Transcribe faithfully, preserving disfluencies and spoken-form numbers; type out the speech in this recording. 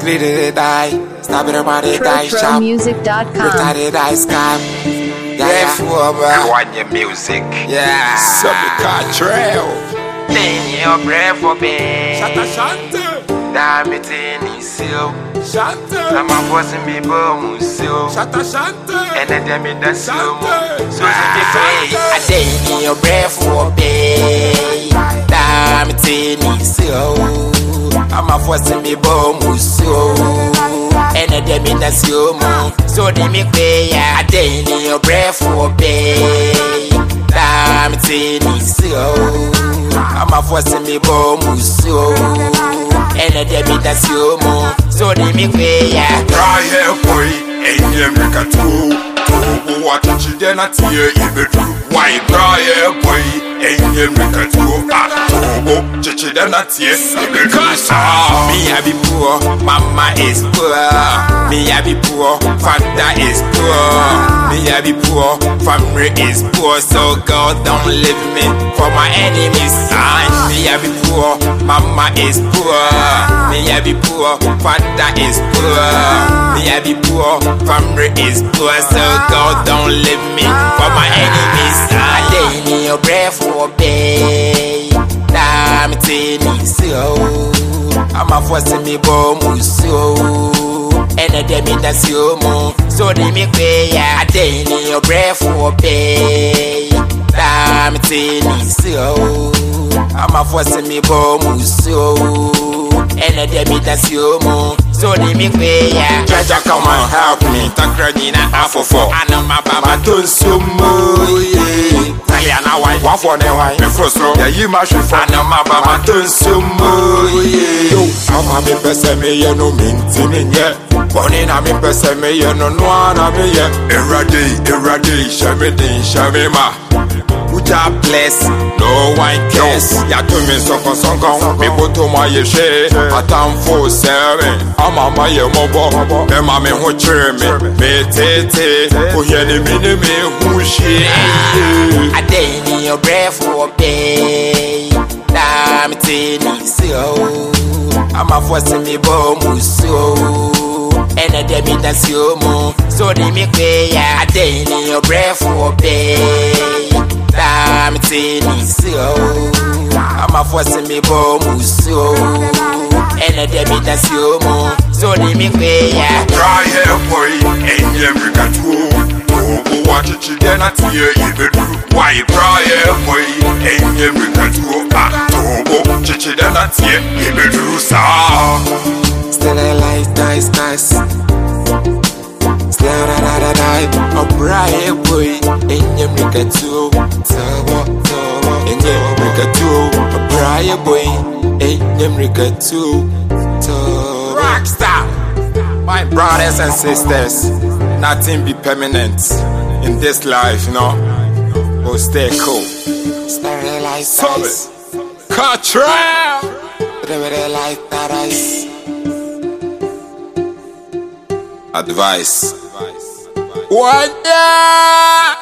Greedy die, stop it about it, die shop. Music dot com. Retarded die scam. Yeah, I want your music. yeah. Subika trail. Then your breath for me. Shanta Shanta. Damn it, in seal. Shanta. I'm a boss in me, boom, seal. Shanta Shanta. And then them in the seal. Shanta. So you say, I think your breath for me. Damn it, in seal. I'm a force in me, boom, seal. And then in the seal. So they make me, I think your breath for me. Damn it, in seal. I'm a force in me, boom, seal. And then in the seal. So they make me, yeah. Try here, boy. And you make a two. Two, what you did not hear, you better. Why, try here, boy. And you make a two. Ah, two, chichi did not hear, you better. Me I be poor, mama is poor. Me I be poor, father is poor. Me I be poor, family is poor. So God don't leave me for my enemies. Me I be poor, mama is poor. Me I be poor, father is poor. Me I be poor, family is poor. So God don't leave me for my enemies. I need your breath for me. Damn it, so I'm a force in me, boom, so and a dem in the seal. So they make me, yeah, I need your breath for me. Damn it, so I'm a force in me, boom, so and a dem in the seal. So they make me, yeah. Jaja, come and help me. Takradina, half of four. I know my Mama baba don't so much. Taliana white. One for the wine. The first row. Yeah, you must be I know my Mama baba don't so much. Yo, I'm a bit person, me, you know, minty, me, yeah. Bonnie, I'm a person, me, you know, no one, I'm a yeah. Eradi, eradi, shamedi, shamima. Uja bless, no one cares. Ya to me sonko sonko, me boto ma ye she. Atam fo seven, ama ma ye mobo. Me ma me ho chere me, me tete. Ko ye ni me ni me hu shi. I need your breath for me. Damn it, so I'm a force in me, boom, so and a dem in the seal. So they make me, yeah, I need your breath for me. Damn it, so I'm a force in me, boom, so and a dem in the seal. So they make me, yeah. Try here, boy, and you make a two. Oh, what you did not hear, you better. Why try here, boy, and you make a two. Ah, oh, chichi did not hear, you better. Still a light, nice, nice. Still da da da da. A bright boy, and you make a two. Tower, tower, and you make a two. A bright boy, and you make a two. Rockstar. My brothers and sisters, nothing be permanent in this life, you know. But stay cool. Stay light, nice. Control. Like that ice. Advice. What?